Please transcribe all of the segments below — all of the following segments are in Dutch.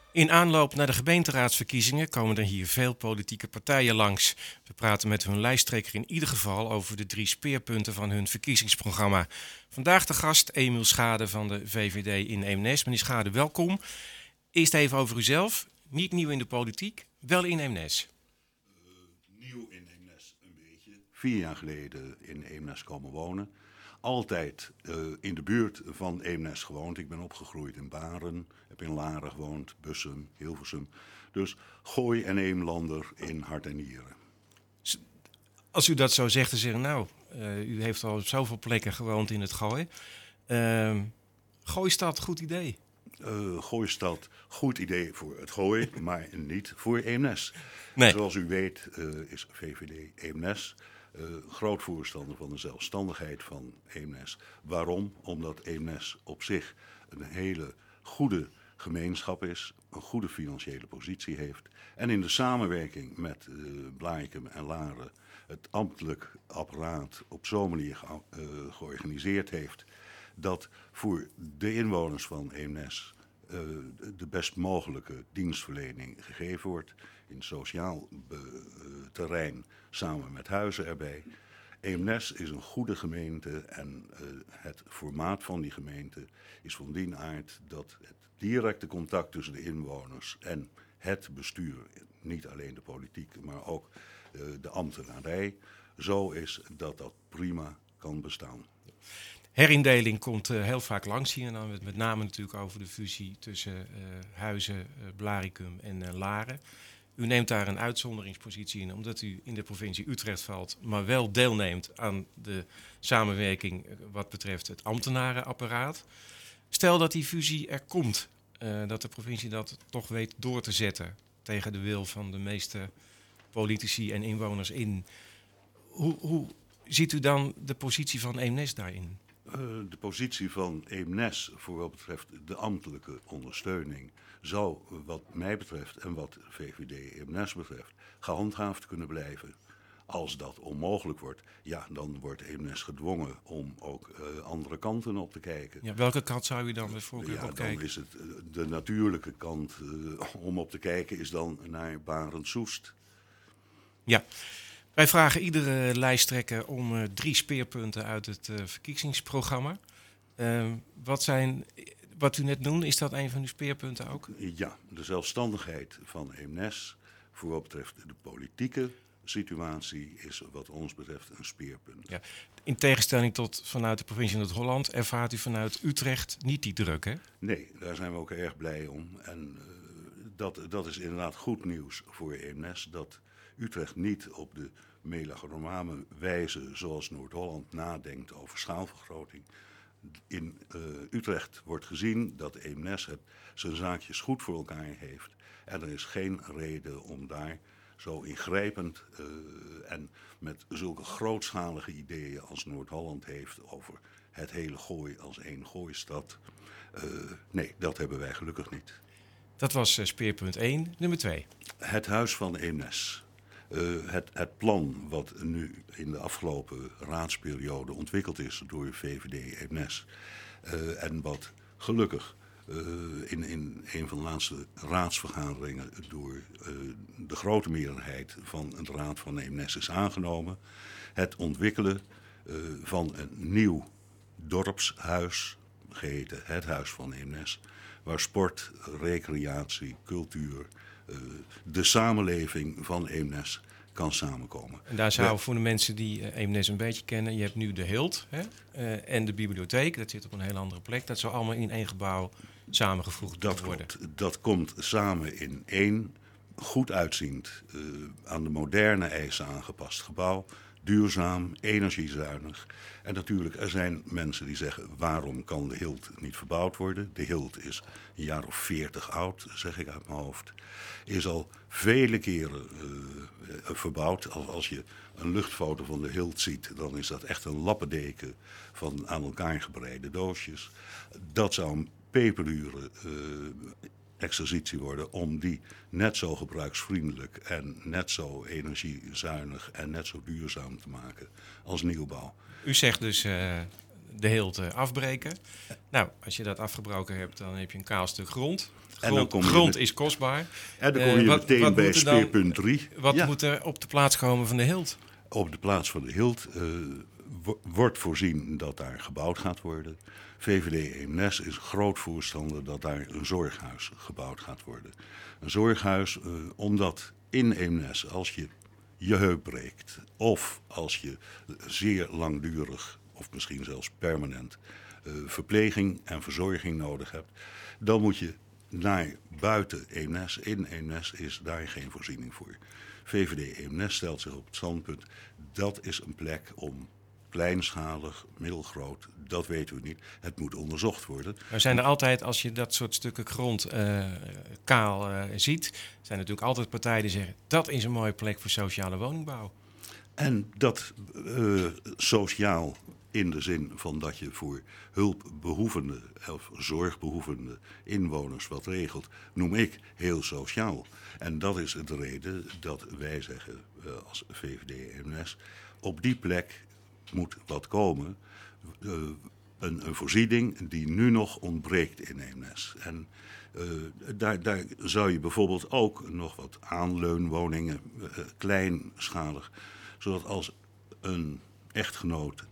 In aanloop naar de gemeenteraadsverkiezingen komen er hier veel politieke partijen langs. We praten met hun lijsttrekker in ieder geval over de 3 speerpunten van hun verkiezingsprogramma. Vandaag de gast Emiel Schade van de VVD in Eemnes. Meneer Schade, welkom. Eerst even over uzelf. Niet nieuw in de politiek, wel in Eemnes. Nieuw in Eemnes een beetje. 4 jaar geleden in Eemnes komen wonen. Altijd in de buurt van Eemnes gewoond. Ik ben opgegroeid in Baren, heb in Laren gewoond, Bussum, Hilversum. Dus Gooi en Eemlander in hart en nieren. Als u dat zo zegt, dan zeggen u heeft al op zoveel plekken gewoond in het Gooi. Gooistad, goed idee. Gooistad, goed idee voor het Gooi, maar niet voor Eemnes. Nee. Zoals u weet is VVD Eemnes groot voorstander van de zelfstandigheid van Eemnes. Waarom? Omdat Eemnes op zich een hele goede gemeenschap is, een goede financiële positie heeft en in de samenwerking met Blarikum en Laren het ambtelijk apparaat op zo'n manier georganiseerd heeft dat voor de inwoners van Eemnes de best mogelijke dienstverlening gegeven wordt. In sociaal terrein samen met huizen erbij. Eemnes is een goede gemeente en het formaat van die gemeente is van die aard dat het directe contact tussen de inwoners en het bestuur, niet alleen de politiek, maar ook de ambtenarij, zo is dat dat prima kan bestaan. Herindeling komt heel vaak langs hier. En dan met name natuurlijk over de fusie tussen Huizen, Blarikum en Laren. U neemt daar een uitzonderingspositie in, omdat u in de provincie Utrecht valt, maar wel deelneemt aan de samenwerking wat betreft het ambtenarenapparaat. Stel dat die fusie er komt, dat de provincie dat toch weet door te zetten tegen de wil van de meeste politici en inwoners in. Hoe ziet u dan de positie van Eemnes daarin? De positie van Eemnes voor wat betreft de ambtelijke ondersteuning zou wat mij betreft en wat VVD Eemnes betreft gehandhaafd kunnen blijven. Als dat onmogelijk wordt, ja, dan wordt Eemnes gedwongen om ook andere kanten op te kijken. Ja, welke kant zou u dan bijvoorbeeld op kijken? Dan is het de natuurlijke kant om op te kijken is dan naar Barend-Soest. Ja. Wij vragen iedere lijsttrekker om 3 speerpunten uit het verkiezingsprogramma. Wat u net noemde, is dat een van uw speerpunten ook? Ja, de zelfstandigheid van Eemnes voor wat betreft de politieke situatie is wat ons betreft een speerpunt. Ja. In tegenstelling tot vanuit de provincie Noord-Holland ervaart u vanuit Utrecht niet die druk, hè? Nee, daar zijn we ook erg blij om. En dat is inderdaad goed nieuws voor Eemnes, dat Utrecht niet op de megalomane wijze zoals Noord-Holland nadenkt over schaalvergroting. In Utrecht wordt gezien dat Eemnes zijn zaakjes goed voor elkaar heeft. En er is geen reden om daar zo ingrijpend en met zulke grootschalige ideeën als Noord-Holland heeft over het hele Gooi als één Gooistad. Nee, dat hebben wij gelukkig niet. Dat was speerpunt 1. Nummer 2. Het Huis van Eemnes. Het plan wat nu in de afgelopen raadsperiode ontwikkeld is door VVD Eemnes. En wat gelukkig in een van de laatste raadsvergaderingen door de grote meerderheid van de Raad van Eemnes is aangenomen. Het ontwikkelen van een nieuw dorpshuis, geheten Het Huis van Eemnes, waar sport, recreatie, cultuur, de samenleving van Eemnes kan samenkomen. En daar zou voor de mensen die Eemnes een beetje kennen, je hebt nu de Hilt en de bibliotheek, dat zit op een heel andere plek. Dat zou allemaal in één gebouw samengevoegd worden. Dat komt samen in één goed uitziend, aan de moderne eisen aangepast gebouw. Duurzaam, energiezuinig. En natuurlijk, er zijn mensen die zeggen, waarom kan de Hilt niet verbouwd worden? De Hilt is een jaar of 40 oud, zeg ik uit mijn hoofd. Is al vele keren verbouwd. Als je een luchtfoto van de Hilt ziet, dan is dat echt een lappendeken van aan elkaar gebreide doosjes. Dat zou een peperdure exercitie worden om die net zo gebruiksvriendelijk en net zo energiezuinig en net zo duurzaam te maken als nieuwbouw. U zegt dus de Hilt afbreken. Nou, als je dat afgebroken hebt, dan heb je een kaal stuk grond. Grond is kostbaar. En dan kom je meteen bij speerpunt 3. Wat moet er op de plaats komen van de Hild? Op de plaats van de Hild wordt voorzien dat daar gebouwd gaat worden. VVD Eemnes is groot voorstander dat daar een zorghuis gebouwd gaat worden. Een zorghuis omdat in Eemnes, als je je heup breekt of als je zeer langdurig of misschien zelfs permanent verpleging en verzorging nodig hebt, dan moet je naar buiten Eemnes. In Eemnes is daar geen voorziening voor. VVD Eemnes stelt zich op het standpunt, dat is een plek om kleinschalig, middelgroot, dat weten we niet. Het moet onderzocht worden. Maar zijn er altijd, als je dat soort stukken grond kaal ziet, zijn er natuurlijk altijd partijen die zeggen, dat is een mooie plek voor sociale woningbouw. En dat sociaal in de zin van dat je voor hulpbehoevende of zorgbehoevende inwoners wat regelt, noem ik heel sociaal. En dat is de reden dat wij zeggen als VVD Eemnes, op die plek moet wat komen. Een voorziening die nu nog ontbreekt in Eemnes. En daar zou je bijvoorbeeld ook nog wat aanleunwoningen, kleinschalig, zodat als een echtgenoot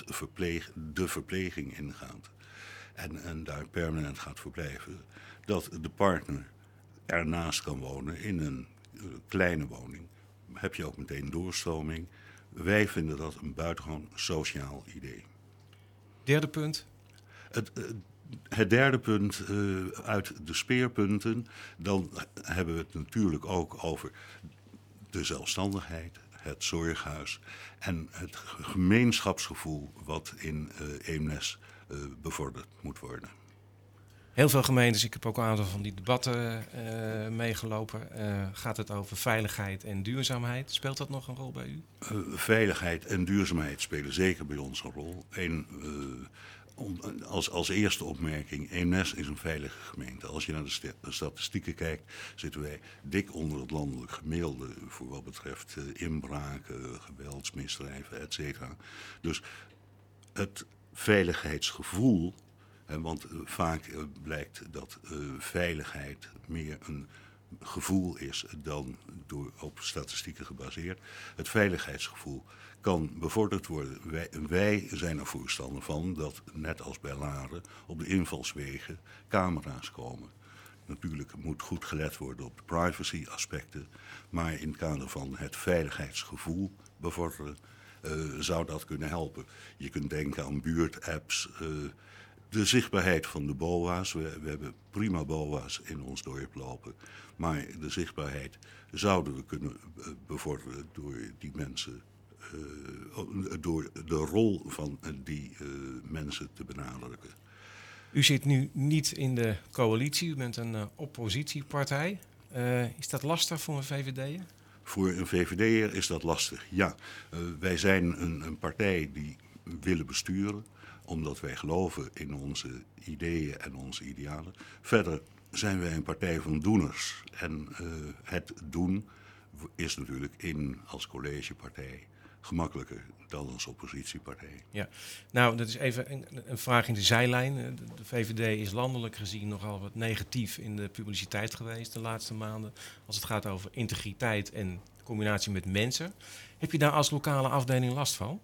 de verpleging ingaat en daar permanent gaat verblijven, dat de partner ernaast kan wonen in een kleine woning. Heb je ook meteen doorstroming. Wij vinden dat een buitengewoon sociaal idee. Derde punt? Het derde punt uit de speerpunten, dan hebben we het natuurlijk ook over de zelfstandigheid, het zorghuis en het gemeenschapsgevoel wat in Eemnes bevorderd moet worden. Heel veel gemeentes, ik heb ook een aantal van die debatten meegelopen, gaat het over veiligheid en duurzaamheid. Speelt dat nog een rol bij u? Veiligheid en duurzaamheid spelen zeker bij ons een rol. Als eerste opmerking, Eemnes is een veilige gemeente. Als je naar de statistieken kijkt, zitten wij dik onder het landelijk gemiddelde voor wat betreft inbraken, geweldsmisdrijven, et cetera. Dus het veiligheidsgevoel, want vaak blijkt dat veiligheid meer een gevoel is dan op statistieken gebaseerd. Het veiligheidsgevoel kan bevorderd worden. Wij zijn er voorstander van dat, net als bij Laren, op de invalswegen camera's komen. Natuurlijk moet goed gelet worden op de privacy aspecten, maar in het kader van het veiligheidsgevoel bevorderen zou dat kunnen helpen. Je kunt denken aan buurtapps, de zichtbaarheid van de BOA's. We hebben prima BOA's in ons dorp lopen. Maar de zichtbaarheid zouden we kunnen bevorderen door die mensen, door de rol van die mensen te benadrukken. U zit nu niet in de coalitie, u bent een oppositiepartij. Is dat lastig voor een VVD'er? Voor een VVD'er is dat lastig, ja. Wij zijn een partij die willen besturen, omdat wij geloven in onze ideeën en onze idealen. Verder zijn wij een partij van doeners. En het doen is natuurlijk als collegepartij gemakkelijker dan als oppositiepartij. Ja, nou, dat is even een vraag in de zijlijn. De VVD is landelijk gezien nogal wat negatief in de publiciteit geweest de laatste maanden, als het gaat over integriteit en combinatie met mensen. Heb je daar als lokale afdeling last van?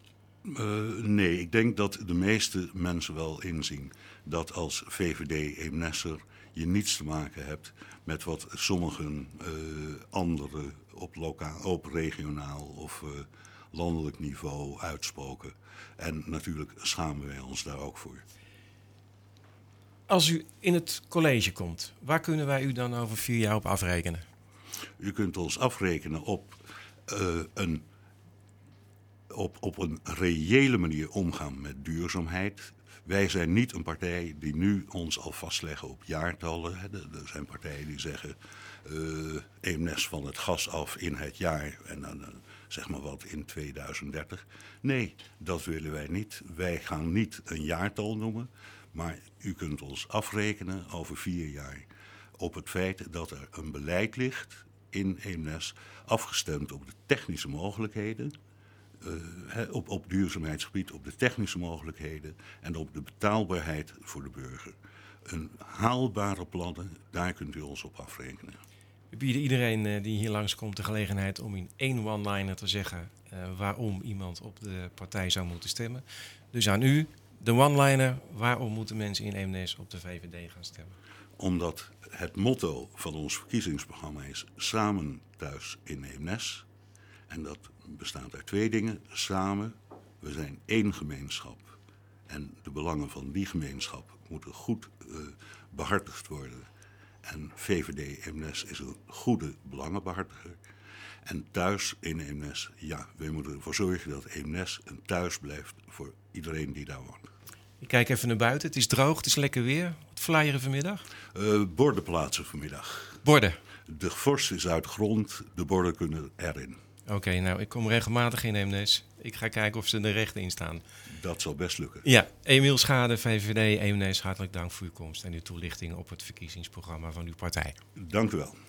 Nee, ik denk dat de meeste mensen wel inzien dat als VVD Eemnesser je niets te maken hebt met wat sommigen anderen op regionaal of landelijk niveau uitspoken. En natuurlijk schamen wij ons daar ook voor. Als u in het college komt, waar kunnen wij u dan over 4 jaar op afrekenen? U kunt ons afrekenen op een reële manier omgaan met duurzaamheid. Wij zijn niet een partij die nu ons al vastleggen op jaartallen. Er zijn partijen die zeggen Eemnes van het gas af in het jaar en dan zeg maar wat in 2030. Nee, dat willen wij niet. Wij gaan niet een jaartal noemen, maar u kunt ons afrekenen over 4 jaar op het feit dat er een beleid ligt in Eemnes afgestemd op de technische mogelijkheden. Op duurzaamheidsgebied, op de technische mogelijkheden en op de betaalbaarheid voor de burger. een haalbare plannen, daar kunt u ons op afrekenen. We bieden iedereen die hier langskomt de gelegenheid om in 1 one-liner te zeggen waarom iemand op de partij zou moeten stemmen. Dus aan u, de one-liner, waarom moeten mensen in Eemnes op de VVD gaan stemmen? Omdat het motto van ons verkiezingsprogramma is samen thuis in Eemnes. En dat bestaat uit 2 dingen. Samen, we zijn 1 gemeenschap. En de belangen van die gemeenschap moeten goed behartigd worden. En VVD Eemnes is een goede belangenbehartiger. En thuis in Eemnes, ja, wij moeten ervoor zorgen dat Eemnes een thuis blijft voor iedereen die daar woont. Ik kijk even naar buiten. Het is droog, het is lekker weer. Wat flyeren vanmiddag? Borden plaatsen vanmiddag. Borden. De vorst is uit grond, de borden kunnen erin. Oké, nou, ik kom regelmatig in Eemnes. Ik ga kijken of ze er recht in staan. Dat zal best lukken. Ja, Emiel Schade, VVD Eemnes, hartelijk dank voor uw komst en uw toelichting op het verkiezingsprogramma van uw partij. Dank u wel.